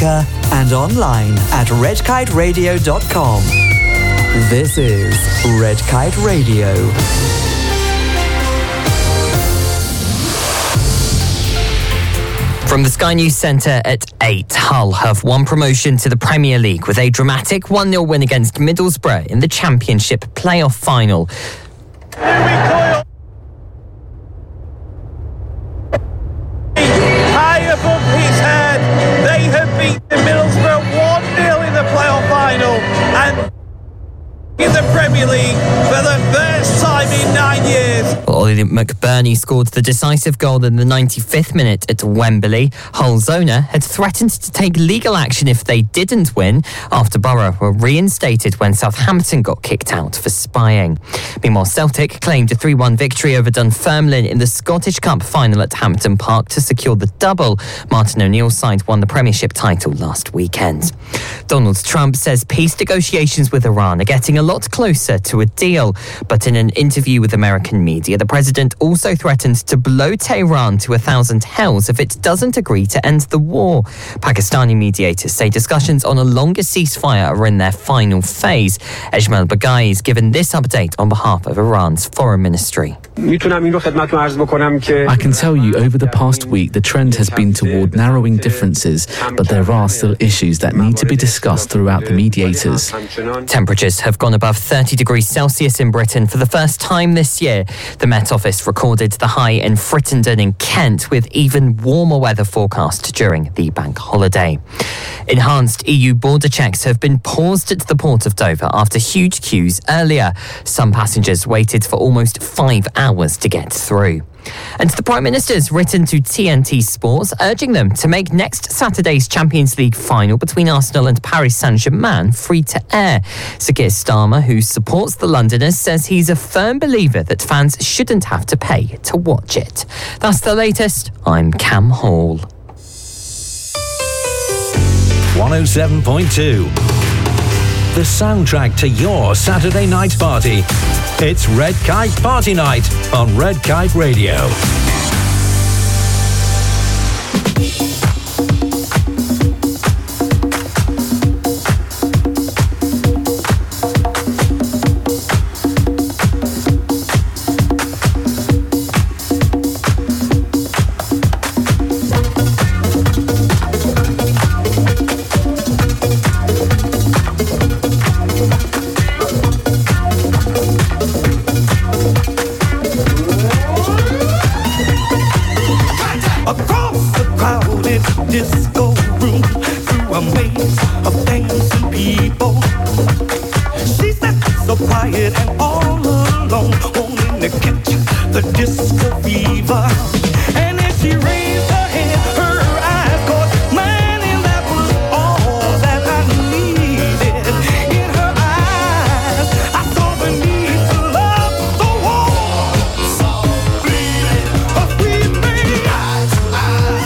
speaker and online at redkiteradio.com. This is Red Kite Radio. From the Sky News Centre at 8, Hull have won promotion to the Premier League with a dramatic 1-0 win against Middlesbrough in the Championship playoff final. High above his head, they have beaten Middlesbrough 1-0 in the playoff final and in the Premier League for the first time in 9 years. Well, Ollie McBurney scored the decisive goal in the 95th minute at Wembley. Hull's owner had threatened to take legal action if they didn't win after Borough were reinstated when Southampton got kicked out for spying. Meanwhile, Celtic claimed a 3-1 victory over Dunfermline in the Scottish Cup final at Hampden Park to secure the double. Martin O'Neill's side won the Premiership title last weekend. Donald Trump says peace negotiations with Iran are getting a lot closer to a deal. But in an interview with American media, the president also threatened to blow Tehran to 1,000 hells if it doesn't agree to end the war. Pakistani mediators say discussions on a longer ceasefire are in their final phase. Ejmal Baghai is given this update on behalf of Iran's foreign ministry. I can tell you over the past week the trend has been toward narrowing differences, but there are still issues that need to be discussed throughout the mediators. Temperatures have gone above 30 degrees Celsius in Britain for the first time this year. The Met Office recorded the high in Frittenden in Kent, with even warmer weather forecast during the bank holiday. Enhanced EU border checks have been paused at the port of Dover after huge queues earlier. Some passengers waited for almost 5 hours to get through. And the Prime Minister's written to TNT Sports, urging them to make next Saturday's Champions League final between Arsenal and Paris Saint-Germain free to air. Sir Keir Starmer, who supports the Londoners, says he's a firm believer that fans shouldn't have to pay to watch it. That's the latest. I'm Cam Hall. 107.2. The soundtrack to your Saturday night party. It's Red Kite Party Night on Red Kite Radio. Disco room through a maze of dancing people. She sat so quiet and all alone, wanting to catch the disco fever. And as she raised her head, her eyes caught mine, and that was all that I needed. In her eyes, I saw the need to love the war. So bleeding, but we made eye to eye.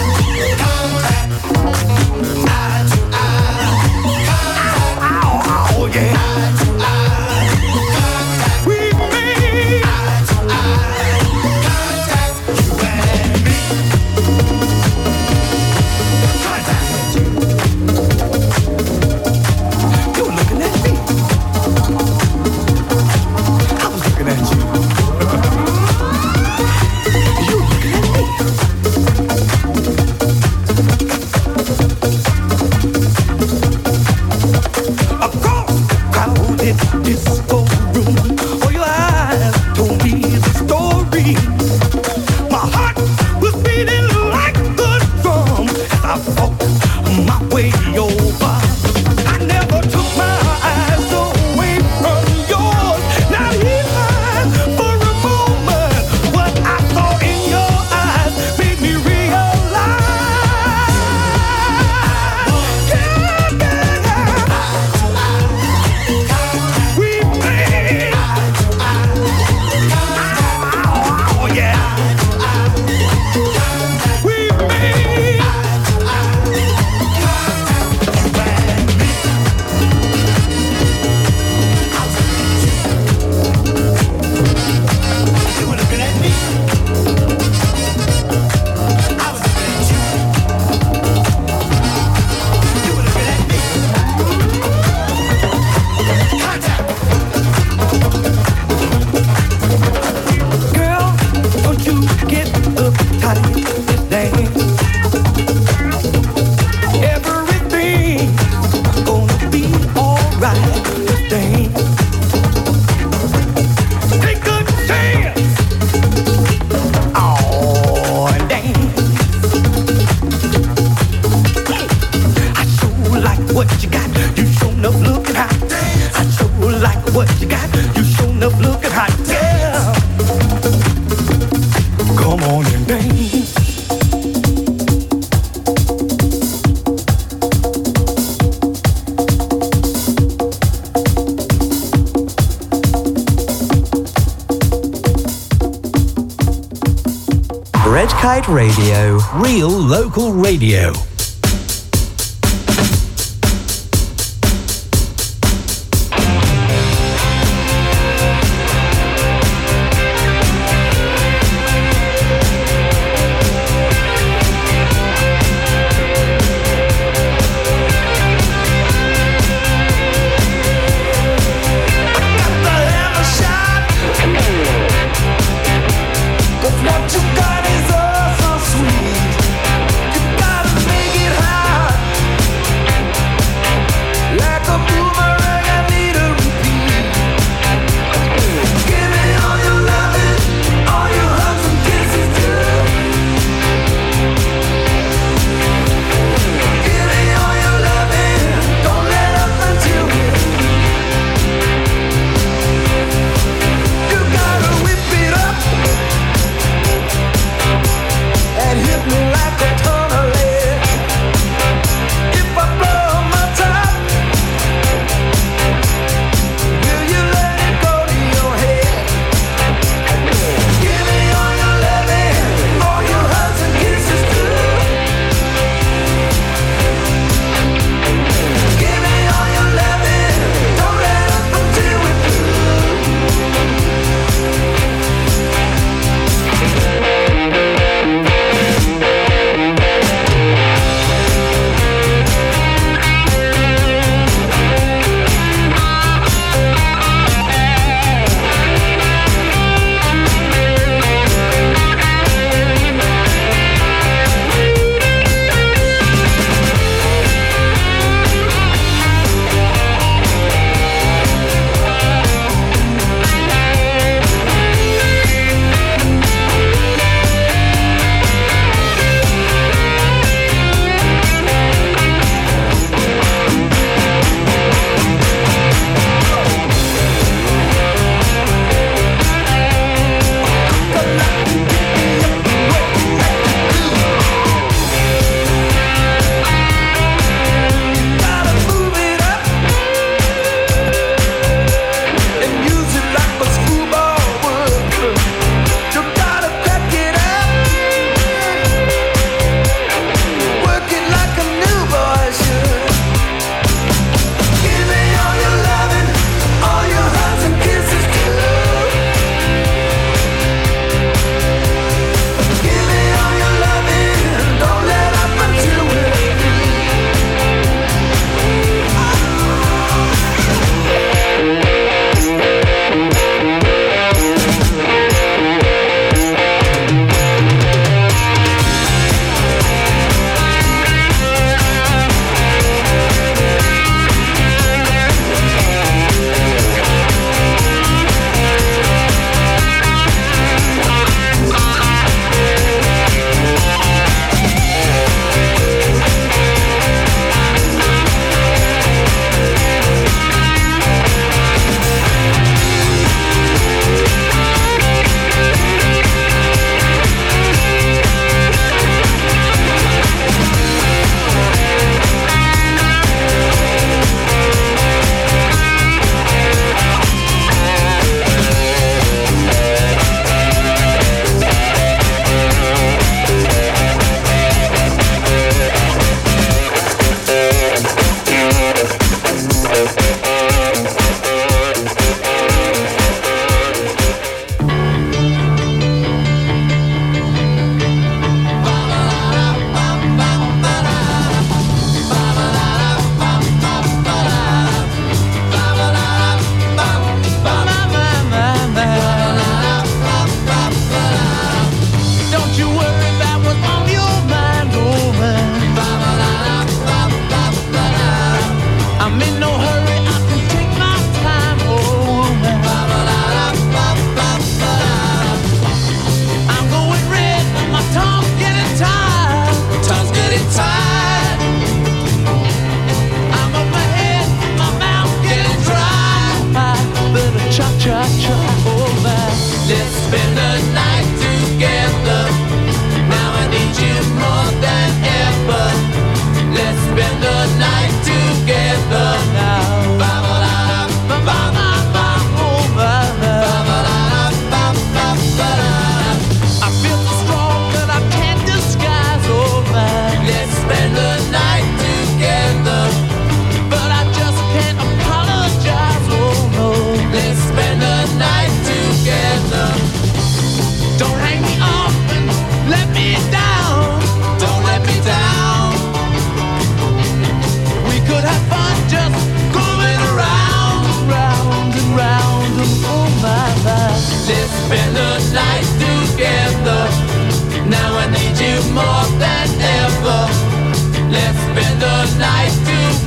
Disco room, oh, your eyes told me the story. My heart was beating like the drum as I fought my way over. I never took my eyes away from yours. Not even for a moment. What I saw in your eyes made me realize. Kite Radio. Real local radio. What you got is oh so sweet. You gotta make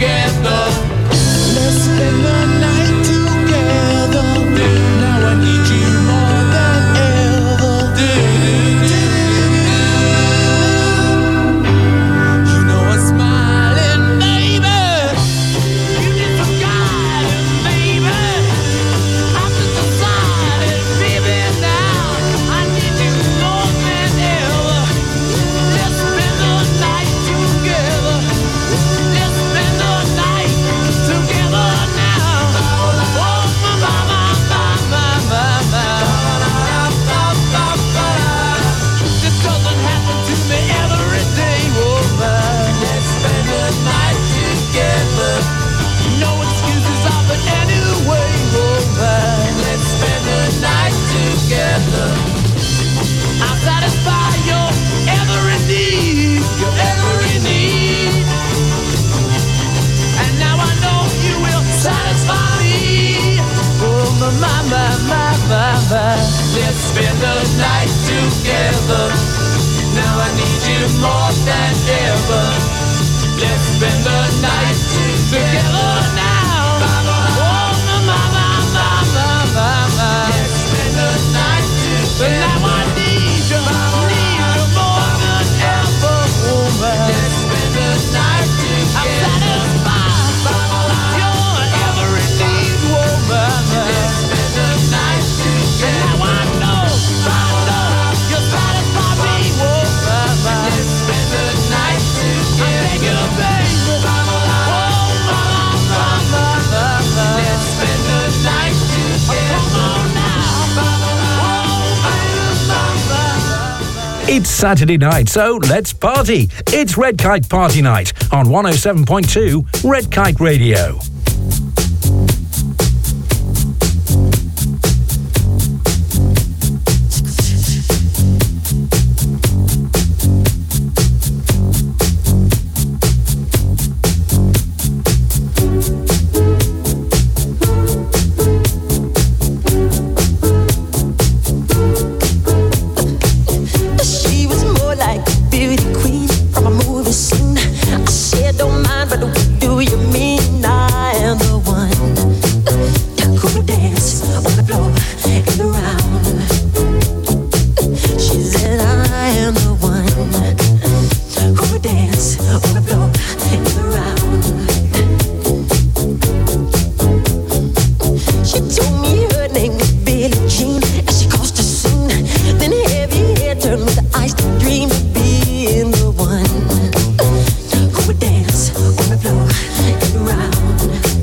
together. Let's spend the night together. Now I need you more than ever. You know I'm smiling, baby. You get some guidance, baby. I'm just decided, baby, now I need you more than ever. Let's spend the night together. Let's spend the night together now. Oh, my, my, my, my, my, my. This doesn't happen to me every day, woman. Let's spend the night together. No excuses of it anyway, woman. Let's spend the night together. I'll satisfy your every need, your every need. And now I know you will satisfy me. Oh, my, my, my, my, my, my. Let's spend the night together. Now I need you more than ever. Let's spend the night together now. Oh, my, my, my, my, my, my, my. Let's spend the night together. Now I need you more than ever, woman. Let's spend the night together. I'm satisfied your every need, woman. Let's spend the night together. Now I know you satisfy me, woman. Let's spend the night together. I beg you, baby. Oh, my. Let's spend the night together. Come on now. Oh, It's Saturday night, so let's party. It's Red Kite Party Night on 107.2 Red Kite Radio. She was more like a beauty queen from a movie scene. I said, don't mind, but what do you mean? I am the one who would dance on the floor and around. She said, I am the one who would dance on the floor and around. She told me her name was Billie Jean as she crossed the scene. Then heavy hair turned with the eyes to dream of being the one who would dance on the floor and around.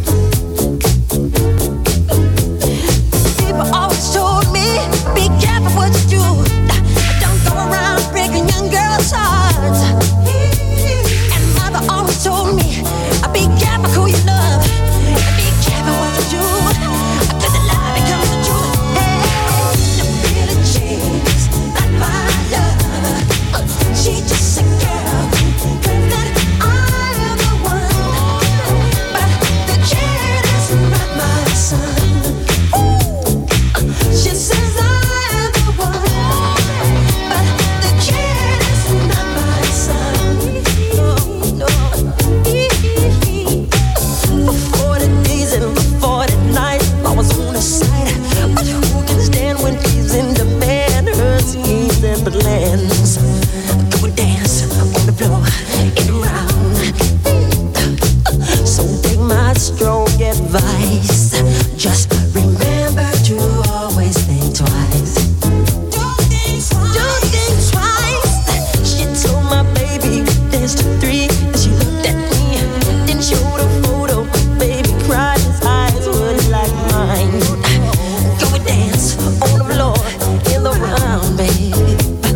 People always told me, be careful what you do. Don't go around breaking young girls' hearts. And mother always told me, be careful who you love. Be careful what you do. Cause the lie becomes the truth. Hey, no Billie Jean's not my love. She just a girl who claims that I am the one. But the kid is not my son. She says I am the one. But the kid is not my son. No. For 40 days and for 40 nights, I was on her side. But who can stand when she's in demand? Her schemes and plans. Go and dance on the floor and around. So take my strong advice. Just remember to always think twice. Don't think twice. She told my baby dance to 3. And she looked at me, then showed a photo. Baby cried, his eyes were like mine. Go and dance on the floor in the round, baby.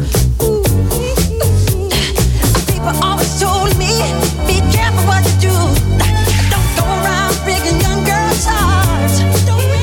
People always told me, be careful what you do. Don't go around breaking young girls' hearts. Don't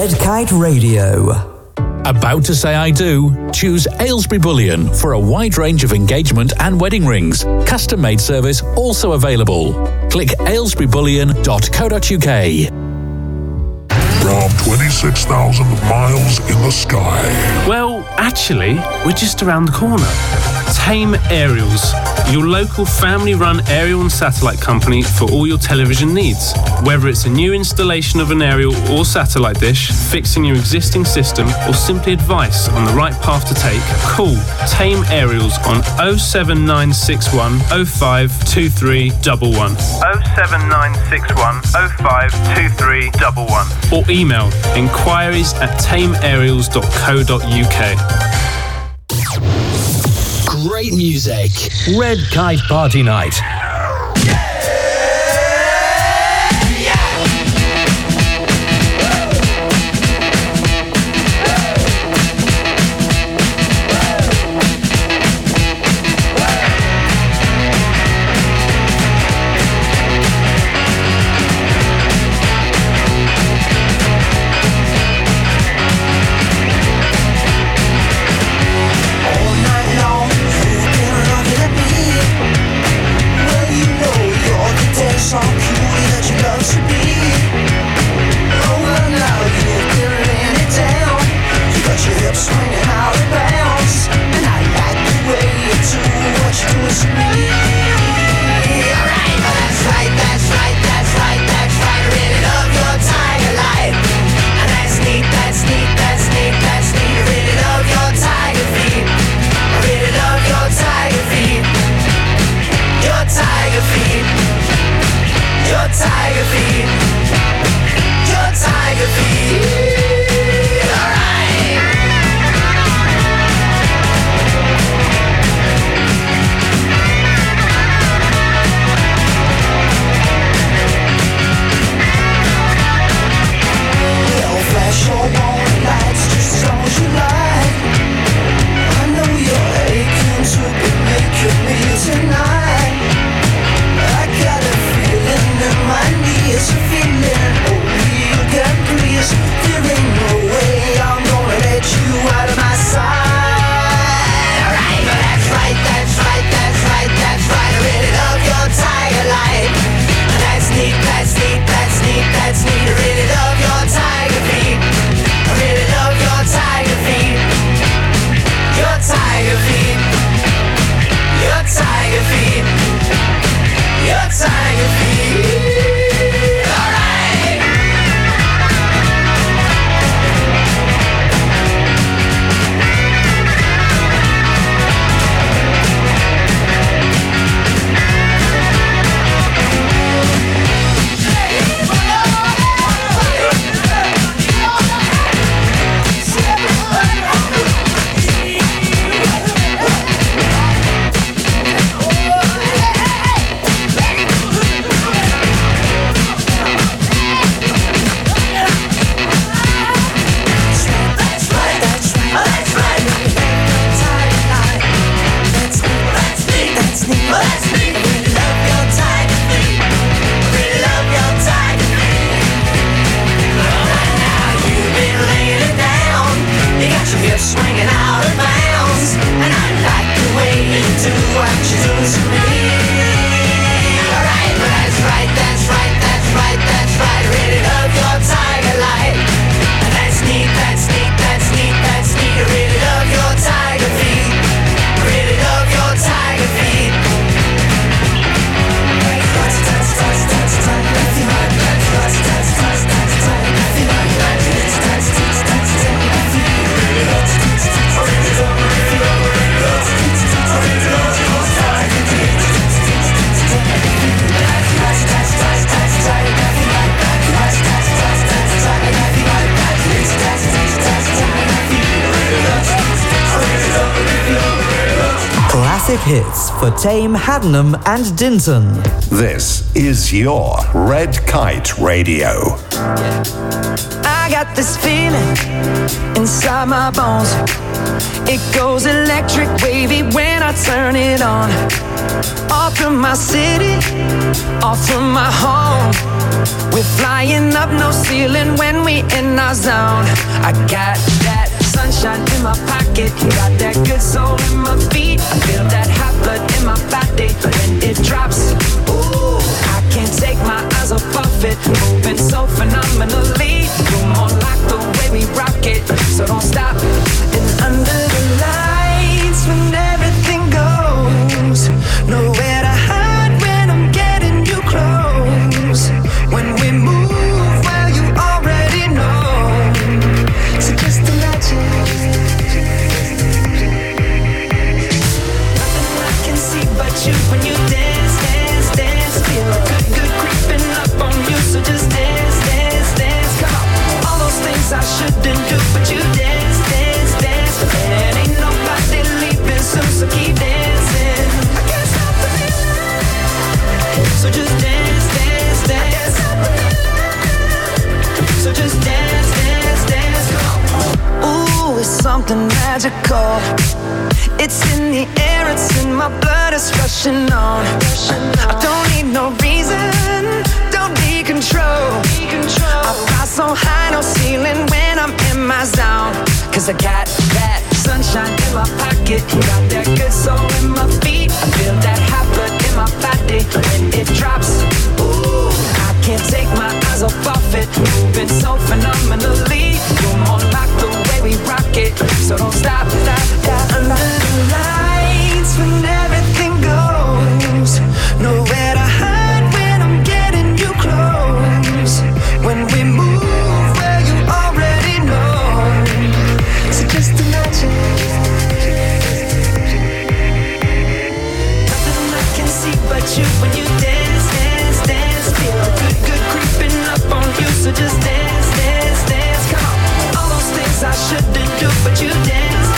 Red Kite Radio. About to say I do? Choose Aylesbury Bullion for a wide range of engagement and wedding rings. Custom-made service also available. Click aylesburybullion.co.uk. From 26,000 miles in the sky. Well, actually, we're just around the corner. Tame Aerials, your local family-run aerial and satellite company for all your television needs. Whether it's a new installation of an aerial or satellite dish, fixing your existing system, or simply advice on the right path to take, call Tame Aerials on 07961 052311. 07961 052311. Or email inquiries@tameaerials.co.uk. Great music. Red Kite Party Night. Classic hits for Tame, Haddenham and Dinton. This is your Red Kite Radio. I got this feeling inside my bones. It goes electric wavy when I turn it on. all through my city, all through my home. We're flying up, no ceiling when we in our zone. I got that sunshine in my pocket, got that good soul in my feet. I feel that hot blood in my body when it drops. Ooh, I can't take my eyes off of it, moving so phenomenally. You're more like the way we rock it, so don't stop. And under the lights, when everything goes, nowhere to hide when I'm getting you close. When we move, well, you already know. So just imagine. Nothing I can see but you when you dance, dance, dance. Feel good, good creeping up on you. So just dance, dance, dance. Come on. All those things I shouldn't do, but you dance, dance, dance. And ain't nobody leaving soon, so keep dancing. I can't stop the feeling. So just dance, dance, dance. So just dance, dance, dance. Come on. Ooh, it's something magical. It's in the air, it's in my blood, it's rushing on. I don't need no reason, don't need control. I fly so high, no ceiling when I'm in my zone. Cause I got that sunshine in my pocket, got that good soul in my feet. I feel that hot blood in my body when it drops. Ooh, I can't take my eyes off of it, moving so phenomenally. You're more like the way we rock it, so don't stop, stop, stop. Under the lights, when everything goes, nowhere to hide when I'm getting you close. When we move, well, you already know. So just imagine. Nothing I can see but you when you dance, dance, dance. Feel good, good creeping up on you. So just dance, dance, dance. Come on. All those things I shouldn't do, but you dance,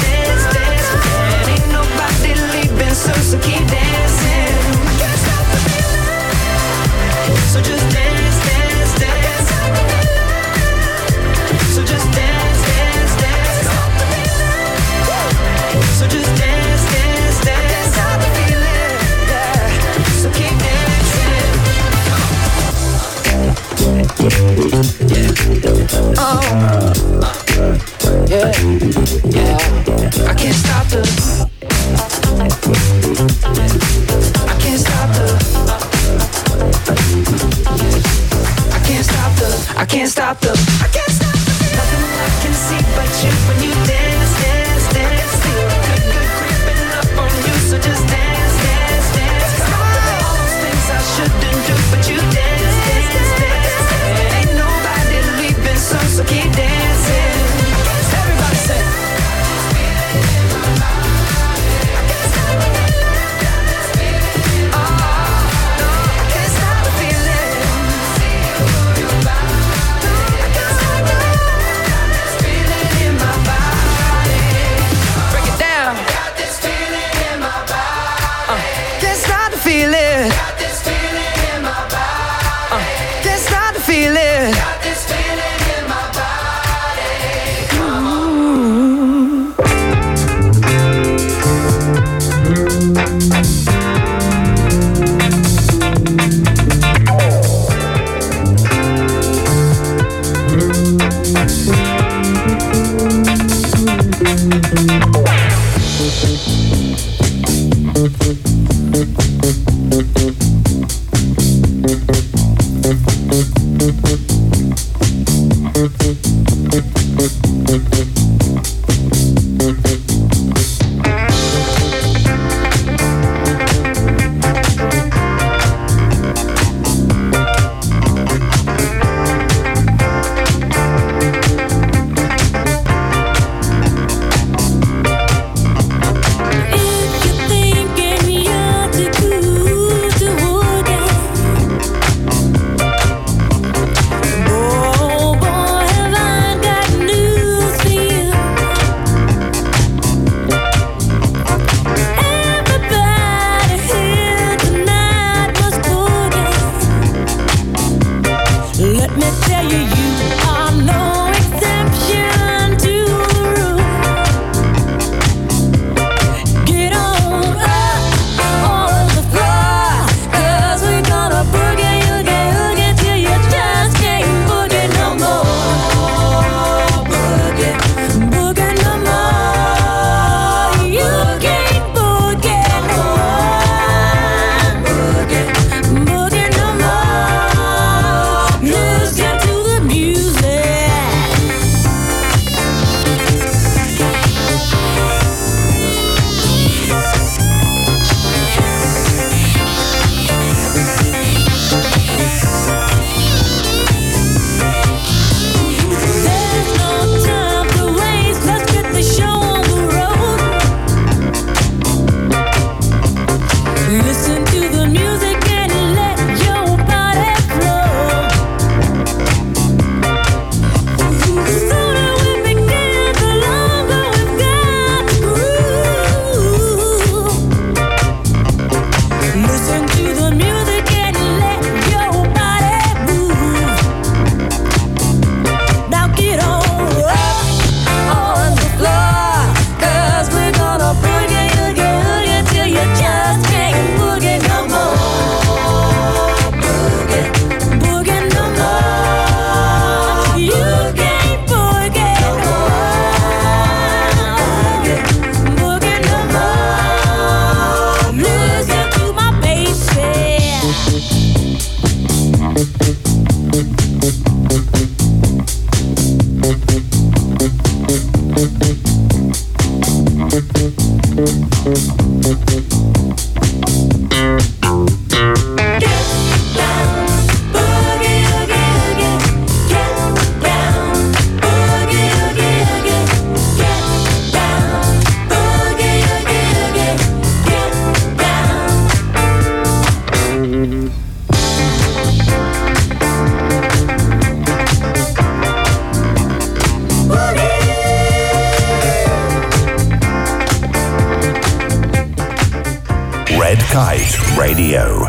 Red Kite Radio.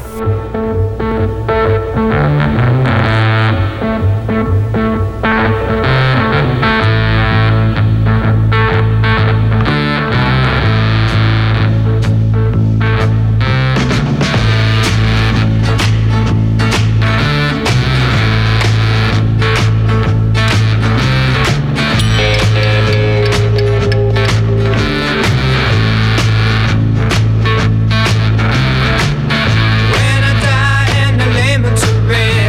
When I die and the lemon to red.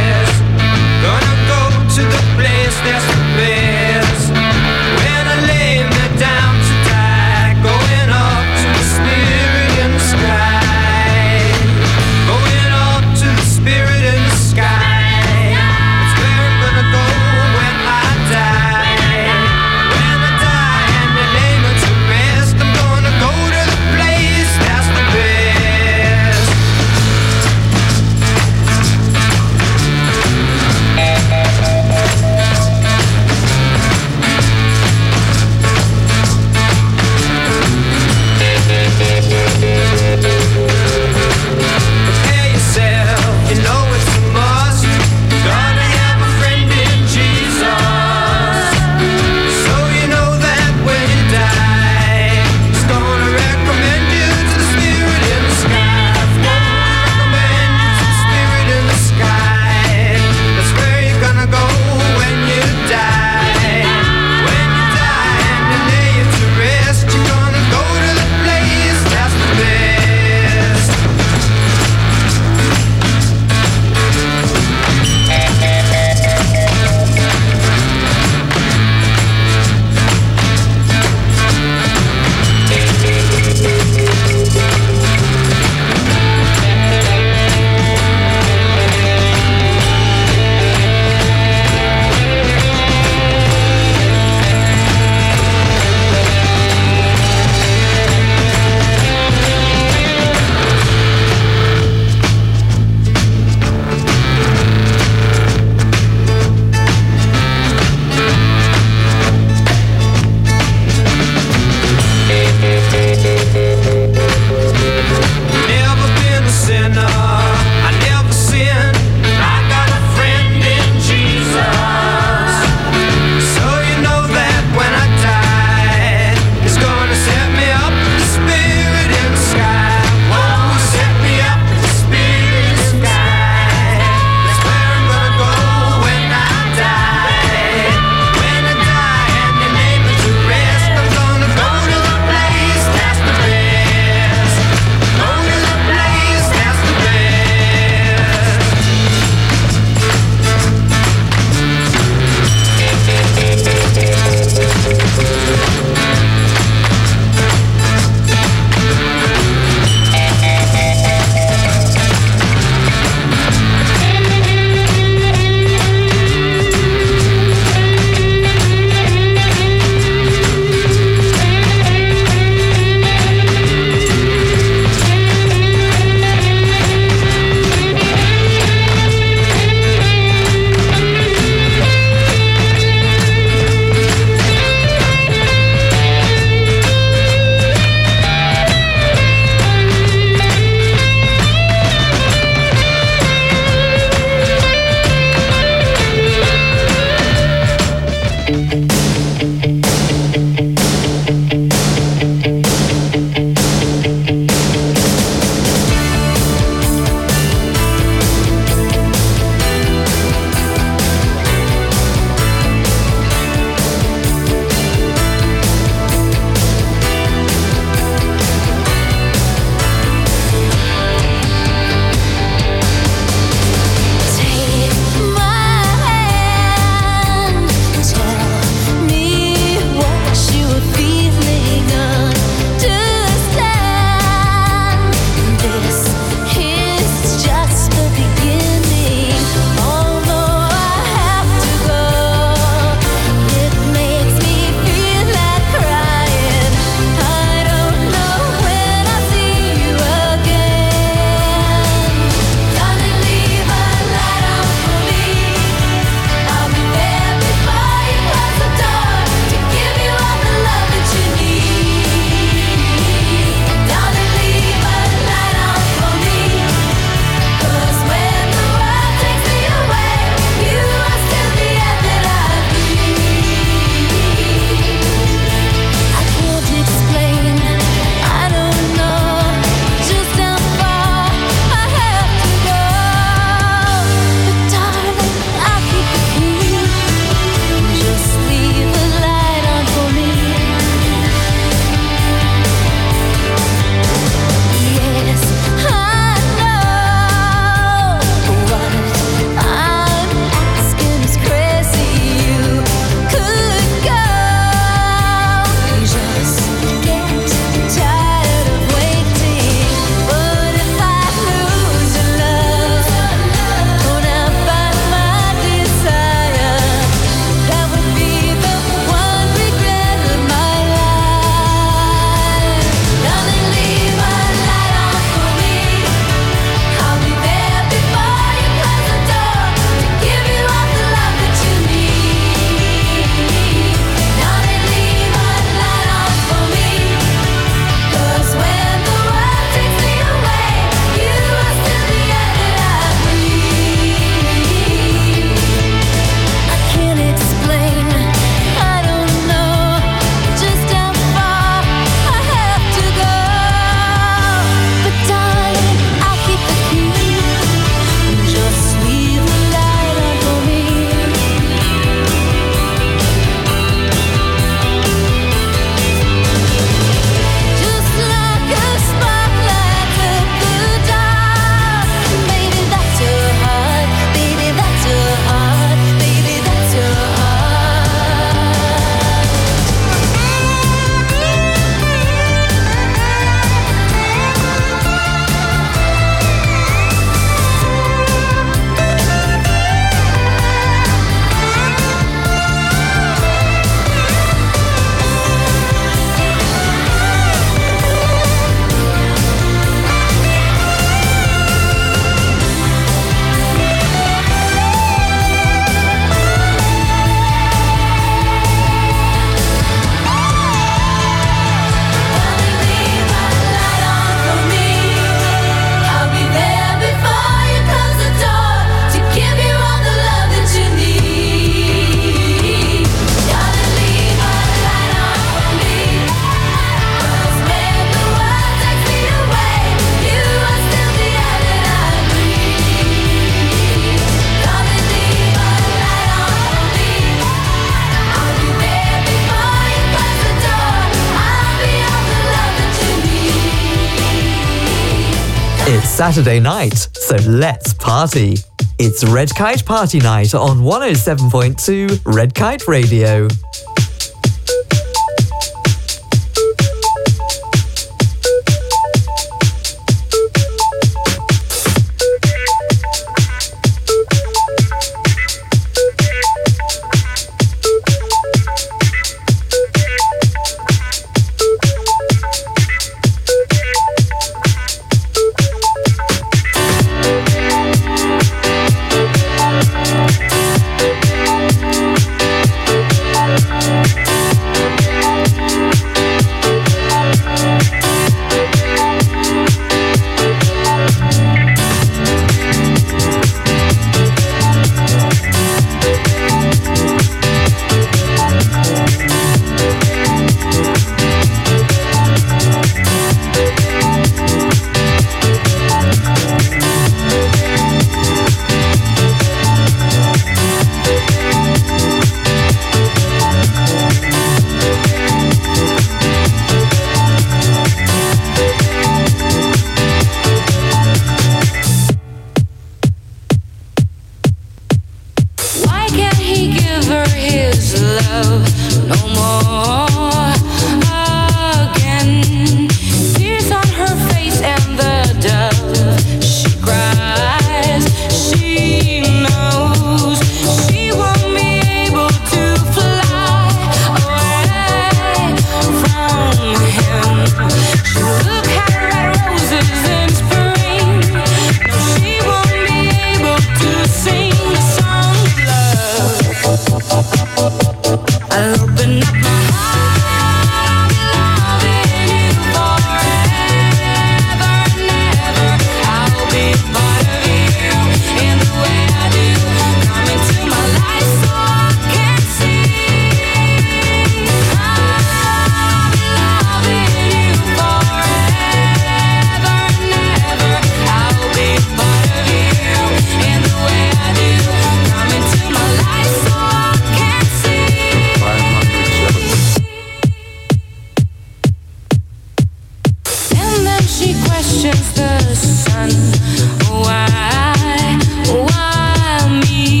Saturday night, so let's party. It's Red Kite Party Night on 107.2 Red Kite Radio.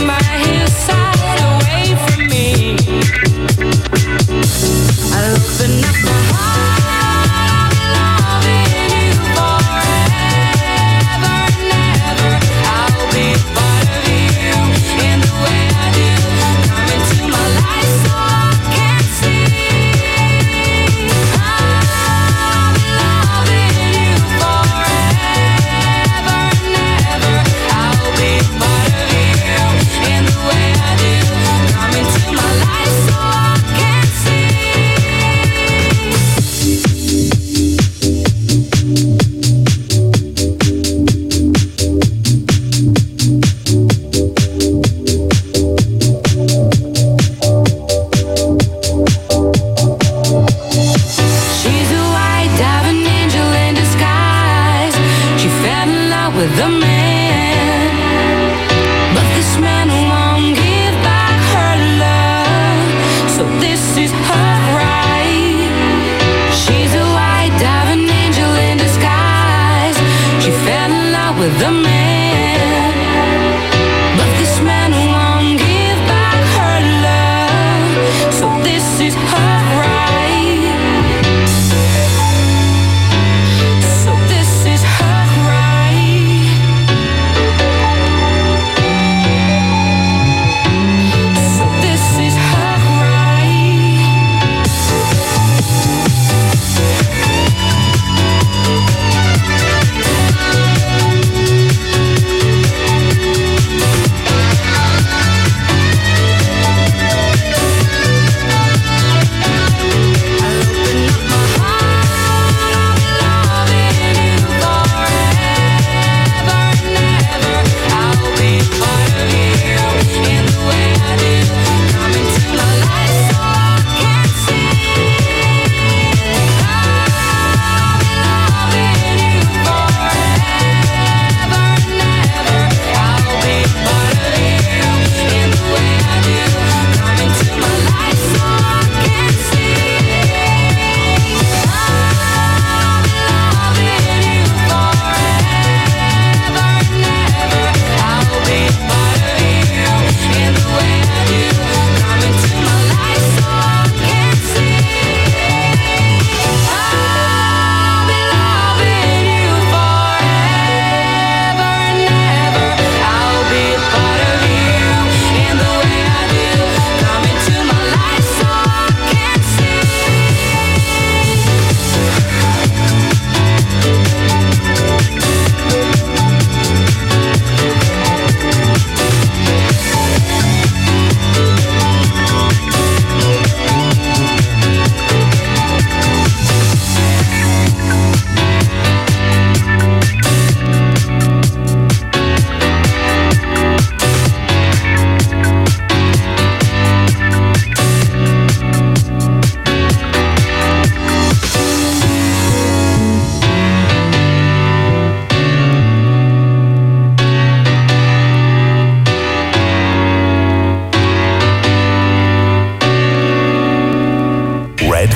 Open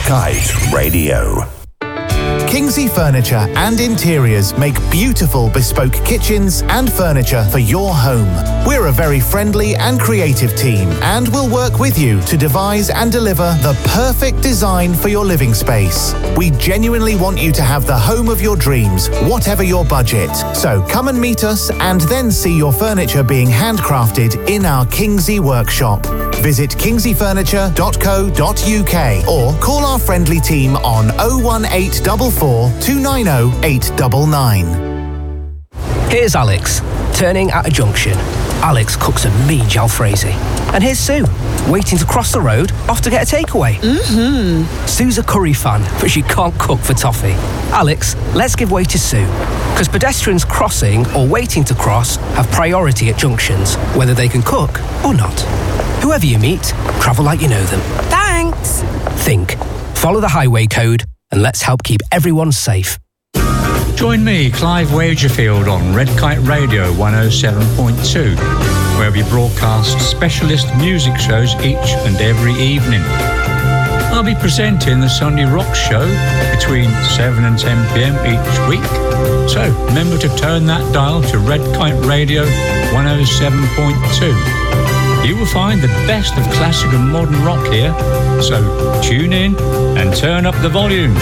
Kite Radio. Kingsley Furniture and Interiors make beautiful bespoke kitchens and furniture for your home. We're a very friendly and creative team and will work with you to devise and deliver the perfect design for your living space. We genuinely want you to have the home of your dreams, whatever your budget. So come and meet us and then see your furniture being handcrafted in our Kingsley workshop. Visit kingsleyfurniture.co.uk or call our friendly team on 01844 290 899. Here's Alex, turning at a junction. Alex cooks a mean jalfrezi. And here's Sue, waiting to cross the road, off to get a takeaway. Sue's a curry fan, but she can't cook for toffee. Alex, let's give way to Sue. Because pedestrians crossing or waiting to cross have priority at junctions, whether they can cook or not. Whoever you meet, travel like you know them. Thanks. Think. Follow the highway code and let's help keep everyone safe. Join me, Clive Wagerfield, on Red Kite Radio 107.2, where we broadcast specialist music shows each and every evening. I'll be presenting the Sunday Rock Show between 7 and 10 p.m. each week. So remember to turn that dial to Red Kite Radio 107.2. You will find the best of classic and modern rock here, so tune in and turn up the volume.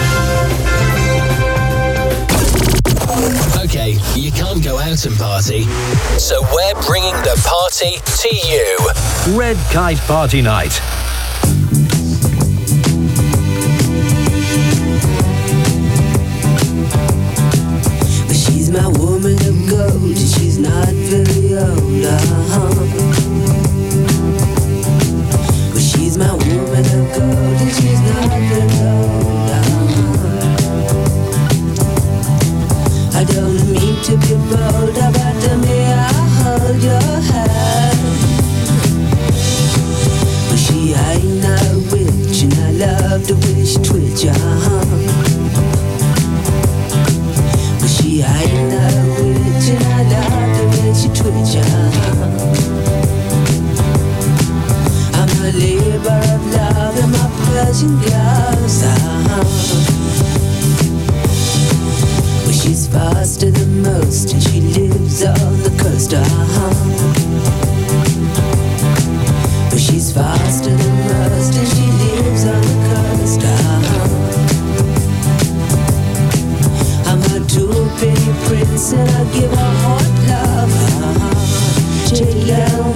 Okay, you can't go out and party, so we're bringing the party to you. Red Kite Party Night. She's my woman of gold, and she's not very old, But she's my woman of gold, and she's not very old, I don't mean to be bold, but to me I'll hold your hand. But she ain't no witch, and I love the way she twitch, But she ain't no witch, and I love the way she twitch, I'm a labor of love in my Persian gloves, But she's faster than most, and she lives on the coast, But she's faster than most, and she lives on the coast, I'm a two-penny prince, and I give her hot love, J-Lo,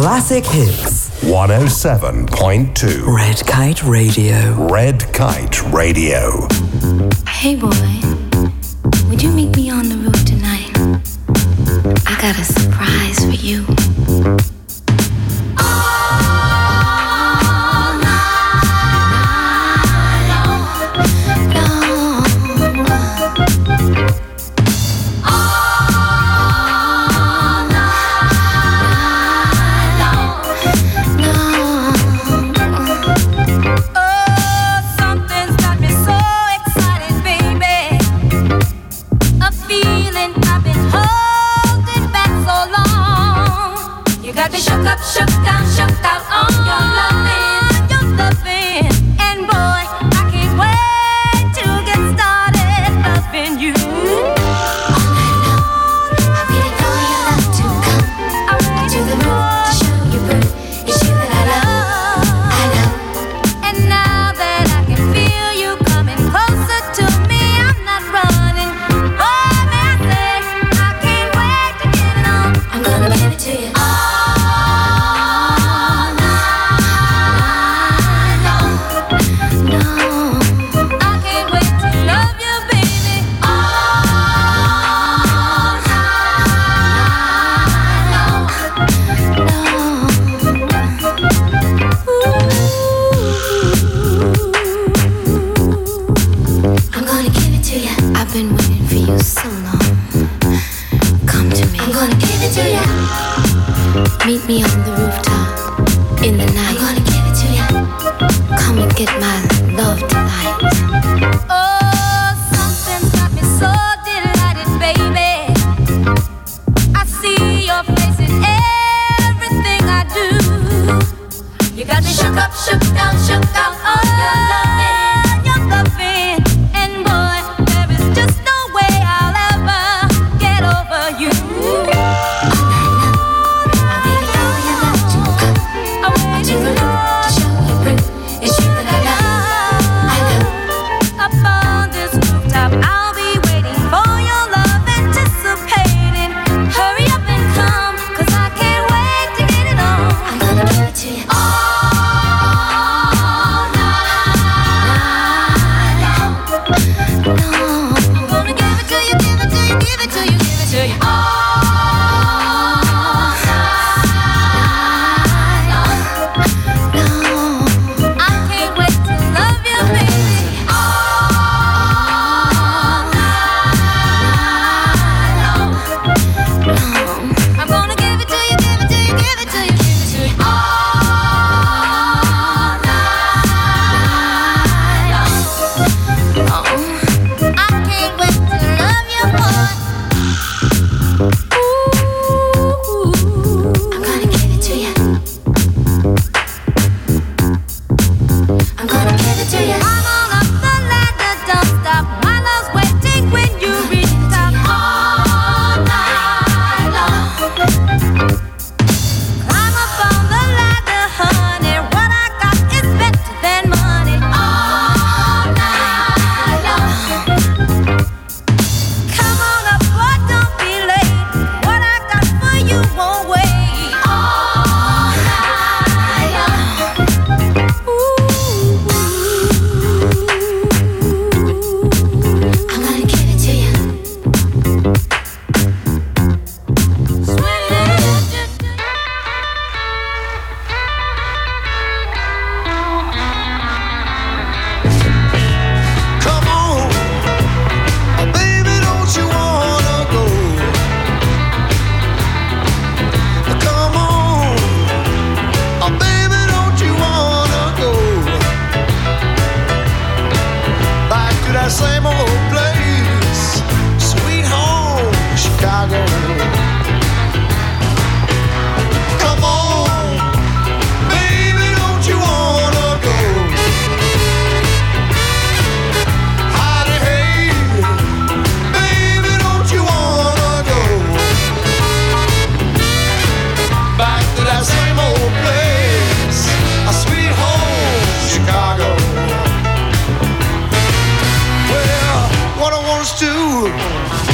Classic hits. 107.2. Red Kite Radio. Red Kite Radio. Hey boy, would you meet me on the roof tonight? I got a surprise for you. Shook out on your loving, and boy, I can't wait to get started loving you. I'll be there for your love to come to the roof to show you proof. It's you that I love. And now that I can feel you coming closer to me, I'm not running. Oh, may I say, I can't wait to get it on. I'm gonna give it to you. Been waiting for you so long. Come to me. I'm gonna give it to you. Meet me on the rooftop in the night. I'm gonna give it to you. Come and get my love tonight. Oh, something's got me so delighted, baby. I see your face in everything I do. You got me shook up, shook down, shook out on your loving, and boy, there is just no way I'll ever get over you. I'll be there for your love to come to the roof to show you proof. It's you that I love. Up on this rooftop, I'll be waiting for your love, anticipating. Hurry up and come, 'cause I can't wait to get it on. I'm gonna give it to you.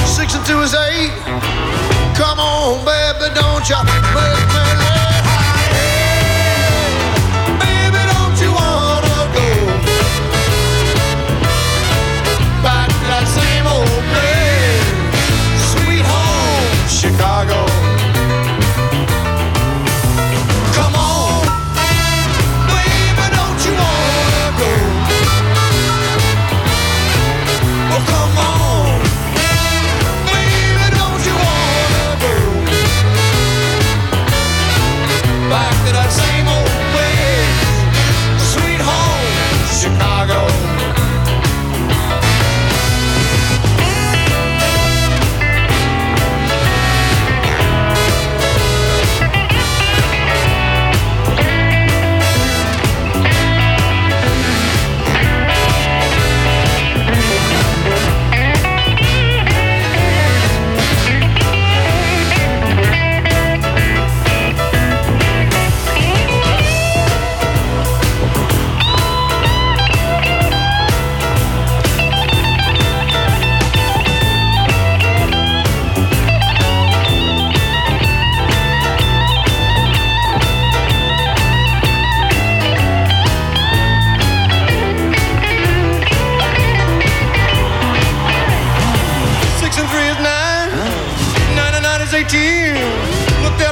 Come on, baby, don't you make me lay high.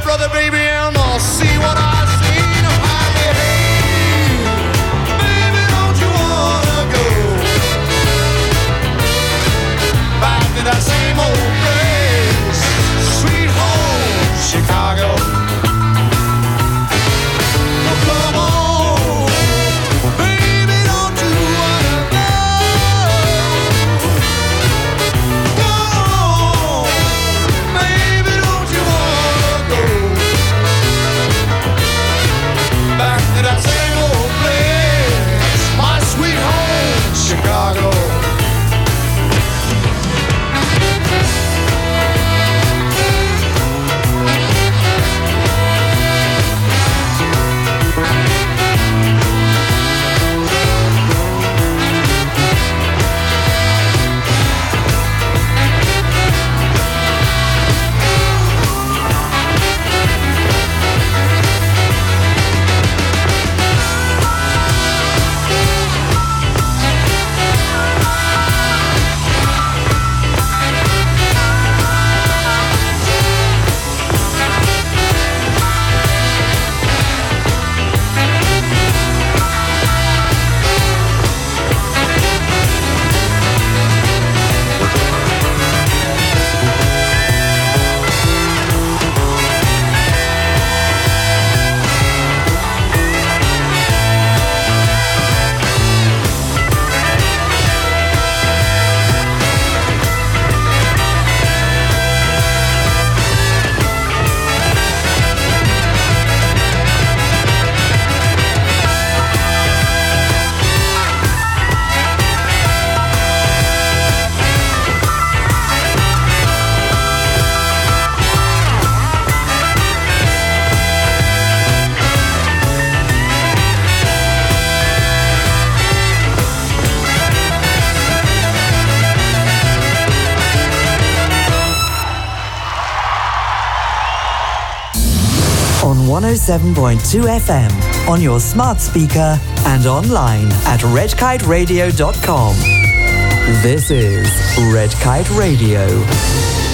brother, baby, and I'll see what I see. Baby, don't you wanna go back to that same old place, sweet home, Chicago? Oh, come on, baby, don't you wanna go? Come on, baby, don't you wanna go back to that same old place, my sweet home, Chicago? On 107.2 FM, on your smart speaker and online at redkiteradio.com. This is Red Kite Radio.